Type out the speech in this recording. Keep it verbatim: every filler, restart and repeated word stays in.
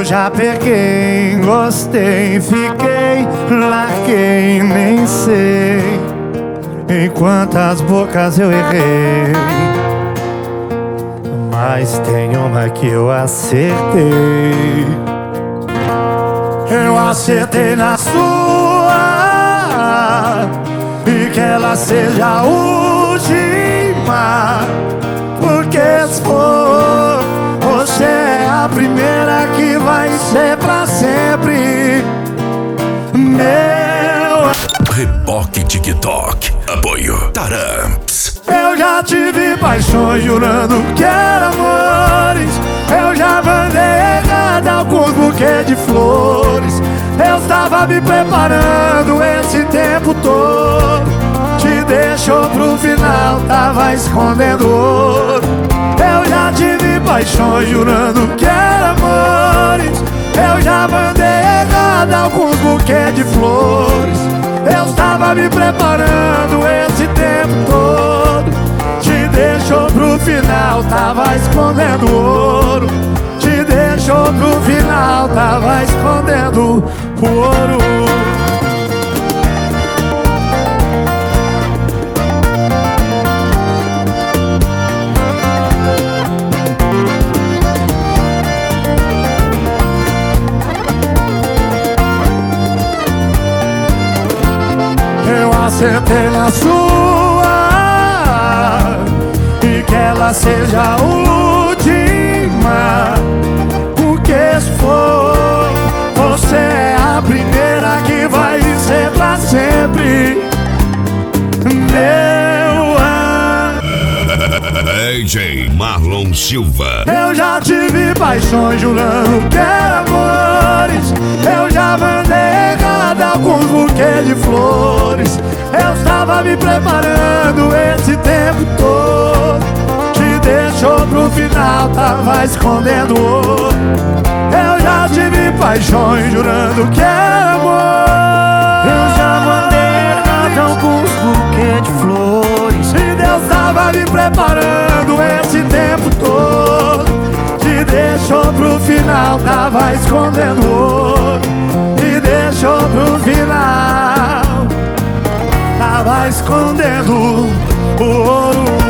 já peguei, gostei, fiquei, larguei, nem sei em quantas bocas eu errei, mas tem uma que eu acertei. Eu acertei na sua, e que ela seja a última, porque se for, você é a primeira que vai ser pra sempre. Meu Reboque TikTok. Apoio Taramps. Eu já tive paixões jurando que eram amores. Eu já mandei errado alguns buquês de flores. Eu estava me preparando esse tempo todo. Te deixou pro final, tava escondendo ouro. Eu já tive paixões jurando que eram amores. Eu já mandei errado alguns buquês de flores. Eu estava me preparando esse tempo todo. Te deixou pro final, tava escondendo ouro. Te deixou pro final, tava escondendo o ouro. Eu acertei na sua, e que ela seja a última, porque se for, você é a primeira que vai ser pra sempre. Meu amor. D J Marlon Silva. Eu já tive paixões jurando que eram amores. Eu já mandei errado alguns buquês de flores. Eu estava me preparando esse tempo todo. Te deixou pro final, tava escondendo ouro. Eu já tive paixões jurando que era amor. Eu já mandei errado alguns buquês de flores. E Deus tava me preparando esse tempo todo. Te deixou pro final, tava escondendo ouro. Te deixou pro final, tava escondendo o ouro.